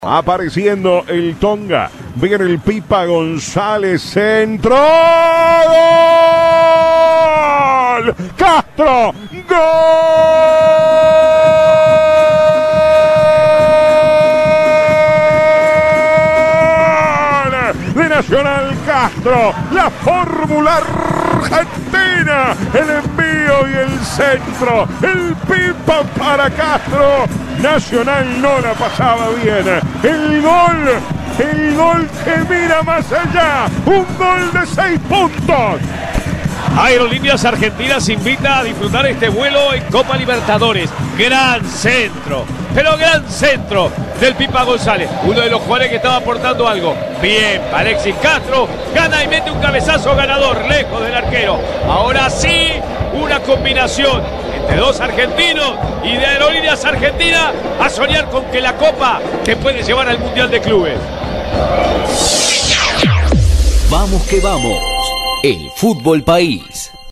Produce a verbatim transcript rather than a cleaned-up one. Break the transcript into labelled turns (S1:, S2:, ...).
S1: Apareciendo el Tonga, viene el Pipa González, centro, ¡gol! Castro, ¡gol! De Nacional Castro, la fórmula argentina, el envío y el centro, el Pipa para Castro. Nacional no la pasaba bien. El gol, el gol que mira más allá. Un gol de seis puntos.
S2: Aerolíneas Argentinas invita a disfrutar este vuelo en Copa Libertadores. Gran centro, pero gran centro del Pipa González. Uno de los jugadores que estaba aportando algo. Bien, Alexis Castro gana y mete un cabezazo ganador, lejos del arquero. Ahora sí, una combinación entre dos argentinos y de Aerolíneas Argentinas a soñar con que la Copa te puede llevar al Mundial de Clubes.
S3: Vamos que vamos, el Fútbol País.